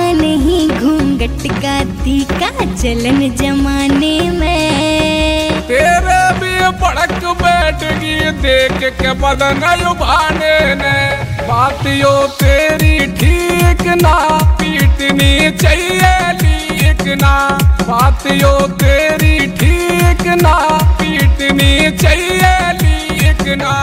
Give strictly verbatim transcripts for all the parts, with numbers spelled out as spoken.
नहीं घूंघट का तीका चलन जमाने में। तेरे भी भड़क बैठगी देख के बदन उभाने ने। बात यो तेरी ठीक ना पीटनी चाहिए लीक ना। बात यो तेरी ठीक ना पीटनी चाहिए लीक ना।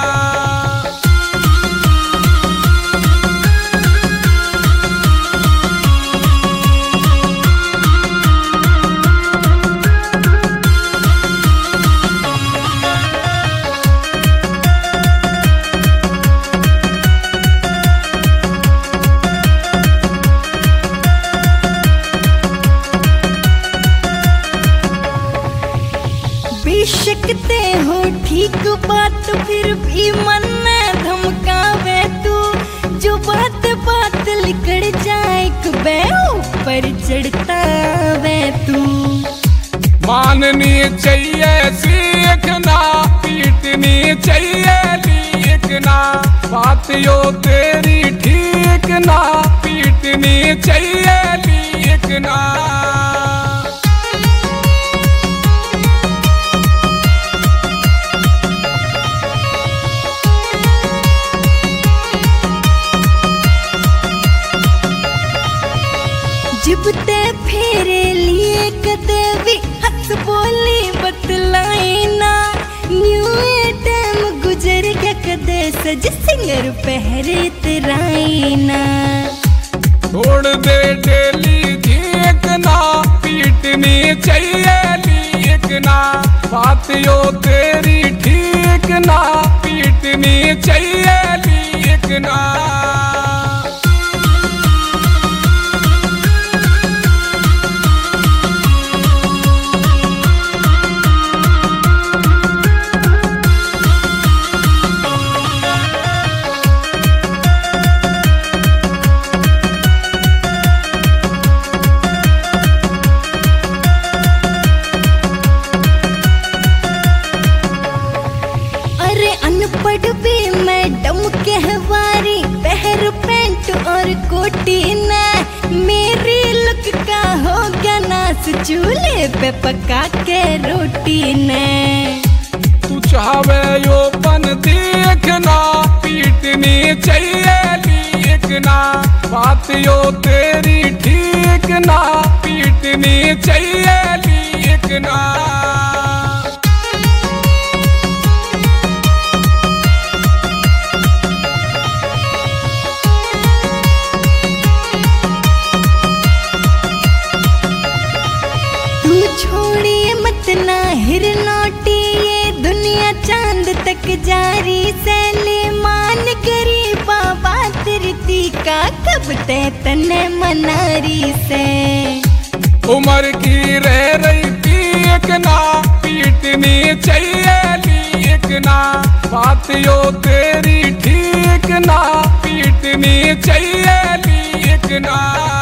बेशकते हो ठीक बात फिर भी मन में धमकावे तू। जो बात बात लिकड़ जाए बे ऊपर चढ़ता वे तू। माननी चाहिए सीखना पीटनी चाहिए लीकना। बात यो तेरी ठीक ना पीटनी चाहिए लीकना। जिबते फेरे लिए कदे भी हंस बोली बतलाई ना। न्यू टाइम गुजर गया कदे सज सिंगर पहरे तराई ना। छोड़ दे डेली देखना पीटनी चाहिए लीकना। बात यो तेरी ठीक ना पीटनी चाहिए लीकना। अनपढ़ भी मैडम कहवारी पहर पैंट और कोटी ने। मेरी लुक का हो गया नास चूल्हे पे पका के रोटी ने। तू चाहे यो पन देखना पीटनी चाहिए लीकना। बात यो तेरी ठीक ना पीटनी चाहिए लीकना। छोड़िए मत ना हिरनौटी ये दुनिया चांद तक जारी सैले। मान गरीबा बात रीति का कब ते तने मनारी से। उम्र की रह रही पीकना पीटनी चाहिए लीकना। बात यो तेरी ठीक ना पीटनी चाहिए लीकना।